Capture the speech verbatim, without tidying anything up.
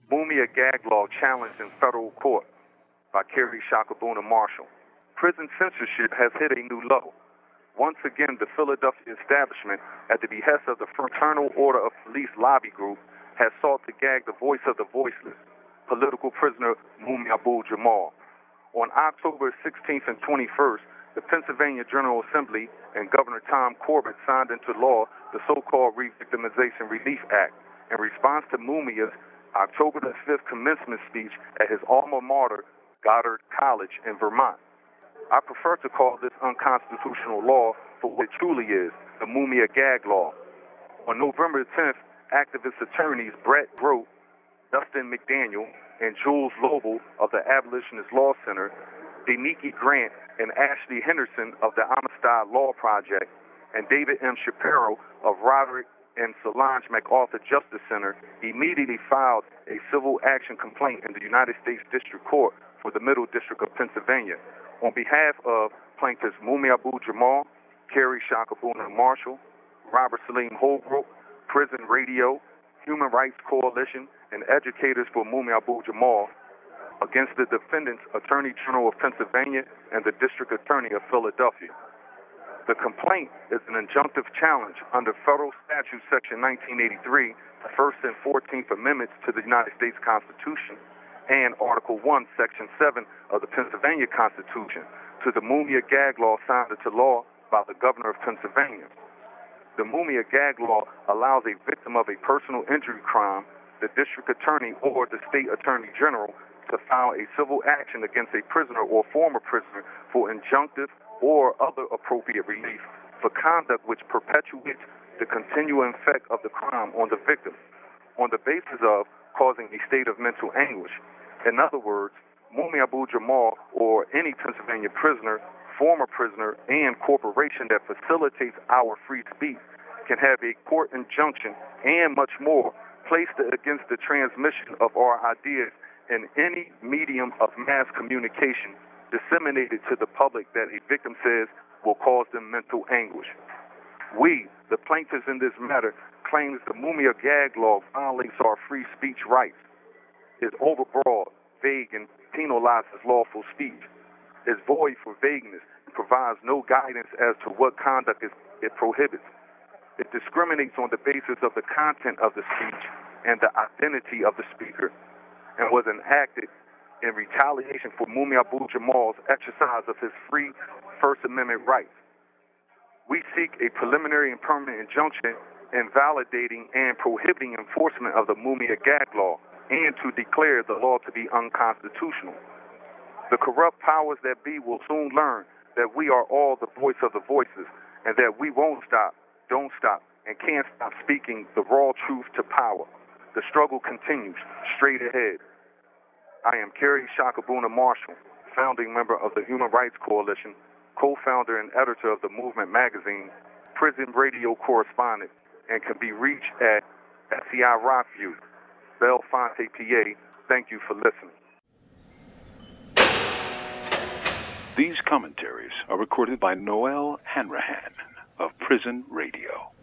Mumia gag law challenged in federal court by Kerry Shakabuna Marshall. Prison censorship has hit a new low. Once again, the Philadelphia establishment, at the behest of the Fraternal Order of Police lobby group, has sought to gag the voice of the voiceless, political prisoner Mumia Abu-Jamal. On October sixteenth and twenty-first, the Pennsylvania General Assembly and Governor Tom Corbett signed into law the so-called Re-Victimization Relief Act in response to Mumia's October the fifth commencement speech at his alma mater, Goddard College in Vermont. I prefer to call this unconstitutional law for what it truly is, the Mumia gag law. On November tenth, activist attorneys Brett Grote, Dustin McDaniel, and Jules Lobel of the Abolitionist Law Center, Deniki Grant and Ashley Henderson of the Amistad Law Project, and David M. Shapiro of Roderick and Solange MacArthur Justice Center immediately filed a civil action complaint in the United States District Court for the Middle District of Pennsylvania on behalf of plaintiffs Mumia Abu-Jamal, Kerry Shakabuna Marshall, Robert Salim Holbrook, Prison Radio, Human Rights Coalition, and educators for Mumia Abu-Jamal against the defendants, Attorney General of Pennsylvania and the District Attorney of Philadelphia. The complaint is an injunctive challenge under Federal Statute Section nineteen eighty-three, the First and fourteenth Amendments to the United States Constitution, and Article one, Section seven of the Pennsylvania Constitution to the Mumia gag law signed into law by the Governor of Pennsylvania. The Mumia gag law allows a victim of a personal injury crime, the district attorney or the state attorney general, to file a civil action against a prisoner or former prisoner for injunctive or other appropriate relief for conduct which perpetuates the continuing effect of the crime on the victim on the basis of causing a state of mental anguish. In other words, Mumia Abu-Jamal or any Pennsylvania prisoner, former prisoner, and corporation that facilitates our free speech can have a court injunction and much more placed against the transmission of our ideas in any medium of mass communication disseminated to the public that a victim says will cause them mental anguish. We, the plaintiffs in this matter, claim that the Mumia gag law violates our free speech rights, is overbroad, vague, and penalizes lawful speech, is void for vagueness, and provides no guidance as to what conduct it, it prohibits. It discriminates on the basis of the content of the speech and the identity of the speaker, and was enacted in retaliation for Mumia Abu-Jamal's exercise of his free First Amendment rights. We seek a preliminary and permanent injunction invalidating and prohibiting enforcement of the Mumia gag law and to declare the law to be unconstitutional. The corrupt powers that be will soon learn that we are all the voice of the voices and that we won't stop, don't stop, and can't stop speaking the raw truth to power. The struggle continues straight ahead. I am Kerry Shakabuna Marshall, founding member of the Human Rights Coalition, co-founder and editor of the Movement magazine, prison radio correspondent, and can be reached at S C I Rockview, Bellefonte, P A. Thank you for listening. These commentaries are recorded by Noel Hanrahan of Prison Radio.